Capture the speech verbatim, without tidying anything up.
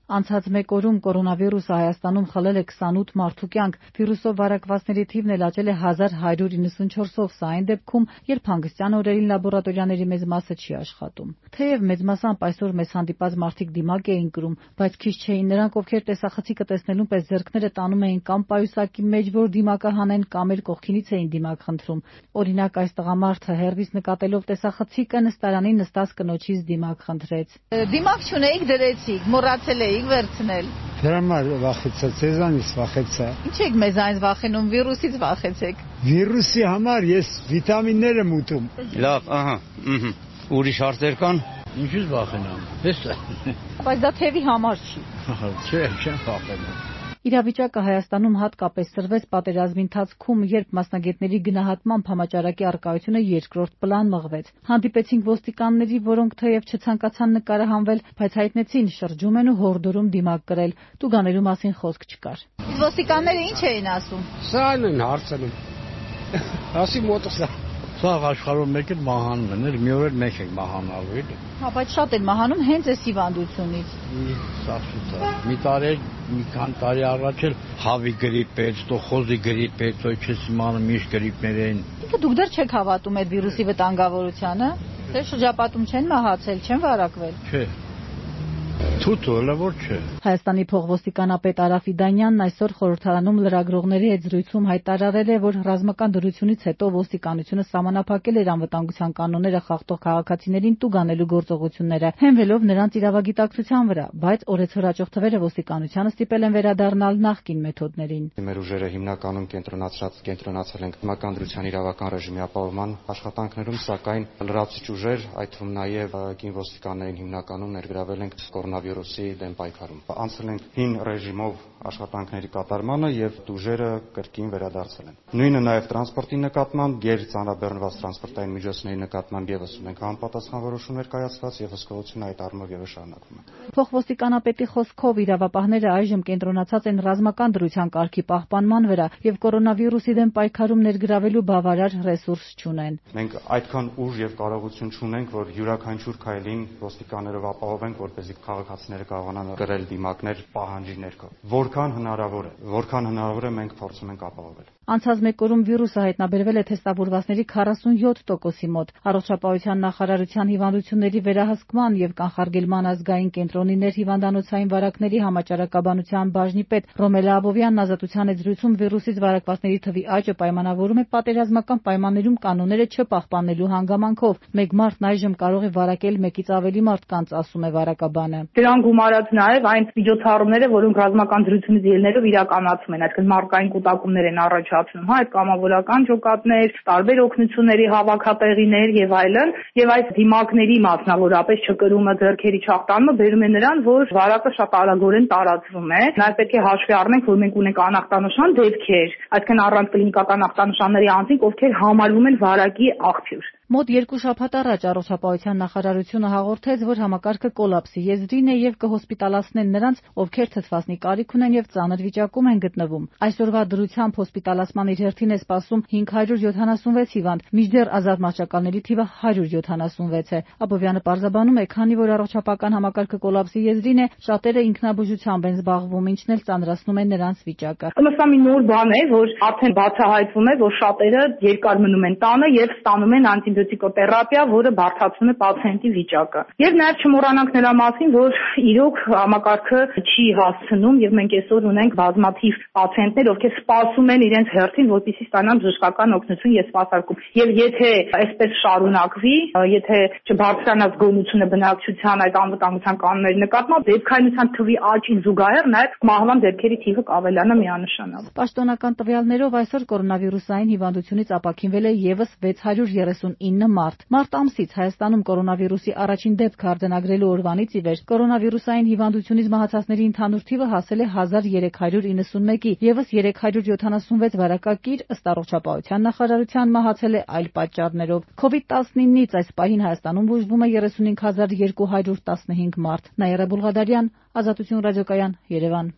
Անցած մեկ օրում կորոնավիրուսը Հայաստանում խլել է քսանութ մարդու կյանք, վիրուսով վարակվածների թիվն էլ աճել է հազար հարյուր իննսունչորսով, սա այն դեպքում, երբ հանգստյան օրերին լաբորատորիաների մեծ մասը չի աշխատում։ Թեև մեծ մասամբ այսօր մեզ հանդիպած մարդիկ դիմակ էին կրում, բայց քիչ չէին նրանք, ովքեր տեսախցիկը տեսնելուն պես ձեռքները տանում էին կամ պայուսակի մեջ, որ դիմակը հանեն, կամ էլ կողքինից էին դիմակ խնդրում։ Օրինակ, այս տղամարդը հեռվից նկատելով տեսախցիկը նստարանին նստած կնոջից դիմակ խնդրեց։ Դիմակ չունեիք, դրեցիք, մոռացել էիք վերցնել։ Դրա համար վախեցա, ցեզանից վախեցա։ Ինչ եք մեզ այնց վախենում, վիրուսից վախեցեք։ Վիրուսի համար ես վիտամիններ եմ ուտում։ Լավ, ահա, ըհը։ Ուրիշ հարցեր կան։ Ինչու՞ վախենամ։ Էս է։ Բայց դա թևի համար չի։ Չէ, չեմ վախենում։ Իրավիճակը Հայաստանում հատկապես սրվեց պատերազմի ընթացքում, երբ մասնագետների գնահատմամբ համաճարակի առկայությունը երկրորդ պլան մղվեց։ Հանդիպեցինք ոստիկանների, որոնք թեև չցանկացան նկարահանվել, բայց հայտնեցին շրջում են ու հորդորում դիմակ կրել։ Տուգանելու մասին խոսք չկար։ Ոստիկանները ինչ էին ասում։ Սա են հարցնում։ Ասի մոտս է։ Սա աշխարհում մեկ էլ մահանում են, մի օր էլ մեկ է մահանալու էլի։ Հա, բայց շատ են մահանում հենց այս հիվանդությունից։ Սա սուտա։ Մի տարի, մի քան տարի առաջ էլ հավի գրիպ էր, տոխոզի գրիպ էր, ոչես իմանում ինչ գրիպներ էին։ Ինքը դուք դեռ չեք հավատում այդ վիրուսի վտանգավորությանը։ Թե շրջապատում չեն մահացել, չեն վարակվել։ Չէ։ Թութը որ չէ։ Հայաստանի փոխոստիկանապետ Արա Ֆիդանյանն այսօր խորհրդարանում լրագրողների հետ զրույցում հայտարարել է, որ ռազմական դրությունից հետո ոստիկանությունը սահմանափակել էր անվտանգության կանոնները խախտող քաղաքացիներին տուգանելու գործողությունները, հենվելով նրանց իրավագիտակցության վրա, բայց օրեցօր աճող թվերը ոստիկանությանը ստիպել են վերադառնալ նախկին մեթոդներին։ Մեր ուժերը հիմնականում կենտրոնացած կենտրոնացել են ռազմական դրության իրավական ռեժիմի ապահովման աշխատանքներում, սակայն լրացուցիչ ուժեր, այդ թվում նաև կին ոստիկաններին հիմնականում ներգրավել ենք կորոնավիրուսի դեմ պայքարում։ Անցել ենք հին ռեժիմով աշխատանքների կատարմանը եւ ուժերը կրկին վերադարձել են։ Նույնը նաեւ տրանսպորտի նկատմամբ, գերծանրաբեռնված տրանսպորտային միջոցների նկատմամբ եւս ունենք համապատասխան որոշումներ կայացված եւ հսկողությունը այդ առումով եւս շարունակվում է։ Փոխոստիկանապետի խոսքով իրավապահները այժմ կենտրոնացած են ռազմական դրության կարգի պահպանման վրա եւ կորոնավիրուսի դեմ պայքարում ներգրավելու բավարար ռեսուրս չունեն։ Մենք այդքան ուժ եւ կարողություն չունենք, որ յուրաքանչյուր քայլին ոստիկաններով ապահովենք, որպեսզի քաղաքացիները կարողանան կրել դիմակներ պահանջի ներքո։ Որքան հնարավոր է, որքան հնարավոր է մենք փորձում ենք ապահովել։ Անցած մեկ օրում վիրուսը հայտնաբերվել է թեստավորվածների քառասունյոթ տոկոսի մոտ։ Առողջապահության նախարարության հիվանդությունների վերահսկման եւ կանխարգելման ազգային կենտրոնի ներհիվանդանոցային վարակների համաճարակաբանության բաժնի պետ Ռոմելա Աբովյանն ազատության հետ զրույցում վիրուսից վարակվածների թվի աճը պայմանավորում է պատերազմական պայմաններում կանոնները չպահպանելու հանգամանքով։ Մեկ մարդն այժմ կարող է վարակել մեկից ավելի մարդկանց, ասում է վարակաբանը։ Դրան գումարած նաև այն միջոցառումները, որոնք ռազմական դրությունից ելնելով իրականացում են, այսինքն մարկային կուտակումներ են առաջացնում, հա, այդ կամավորական ջոկատներ, տարբեր օգնությունների հավաքատեղիներ եւ այլն, եւ այս դիմակների մասնավորապես չկրումը, ձեռքերի չախտանումը բերում է նրան, որ վարակը շատ արագորեն տարածվում է։ Նաեւ պետք է հաշվի առնենք, որ մենք ունենք անախտանշան դեպքեր, այսինքն առանց կլինիկական ախտանշանների անձինք, ովքեր համարվում են վարակի աղբյուր։ Մոտ երկու շաբաթ առաջ առողջապահության նախարարությունը հաղորդեց, որ համակարգը կոլապսի եզրին է եւ կհոսպիտալացնեն նրանց, ովքեր թթվասնի կարիք ունեն եւ ծանր վիճակում են գտնվում։ Այսօրվա դրությամբ հոսպիտալացման իր հերթին է սպասում հինգ հարյուր յոթանասունվեց հիվանդ, մինչդեռ ազատ մահճակալների թիվը հարյուր յոթանասունվեց է։ Աբովյանը պարզաբանում է, քանի որ առողջապահական համակարգը կոլապսի եզրին է, շատերը ինքնաբուժությամբ են զբաղվում, ինչն էլ ծանրացնում է նրանց վիճակը։ Սա մի նոր բան է, որ արդեն բացահայտվում է, որ շատերը երկար մնում են տանը եւ ստանում են անտիբիոտիկոթերապիա, որը բարդացնում է պացիենտի վիճակը։ Եվ նաև չմոռանանք նրա մասին, որ իրոք համակարգը չի հասցնում եւ մենք այսօր ունենք բազմաթիվ պացիենտներ, ովքեր սպասում են իրենց հերթին, որպեսզի ստանան բժշկական օգնություն եւ սպասարկում։ Եվ եթե այսպես շարունակվի, եթե չբարձրանա զգոնությունը բնակչության այդ անվտանգության կանոնների նկատմամբ, դեպքայնության թվի աճին զուգահեռ նաև մահվան դեպքերի թիվը կավելանա միանշանակ։ Պաշտոնական տվյալներով այսօր կորոնավիրուսային հիվանդությունից ապաքինվել է եւս վեց հարյուր երեսունինը մարդ։ Մարտ ամսից Հայաստանում կորոնավիրուսի առաջին դեպքը արձանագրելու օրվանից ի վեր կորոնավիրուսային հիվանդությունից մահացածների ընդհանուր թիվը հասել է հազար երեք հարյուր իննսունմեկի, եւս երեք հարյուր յոթանասունվեց վարակակիր, ըստ առողջապահության նախարարության մահացել է այլ պատճառներով։ քովիդ տասնինից այս պահին Հայաստանում բուժվում է երեսունհինգ հազար երկու հարյուր տասնհինգ մարդ։ Նաիրա Բուլղադարյան, Ազատություն ռադիոկայան, Երևան։